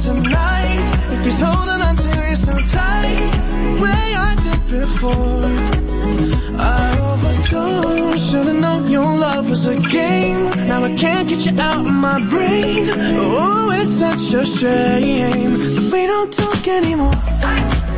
tonight. If he's holding on to you so tight, the way I did before, I overdosed. Should've known your love was a game. Now I can't get you out of my brain. Oh, it's such a shame that we don't talk anymore.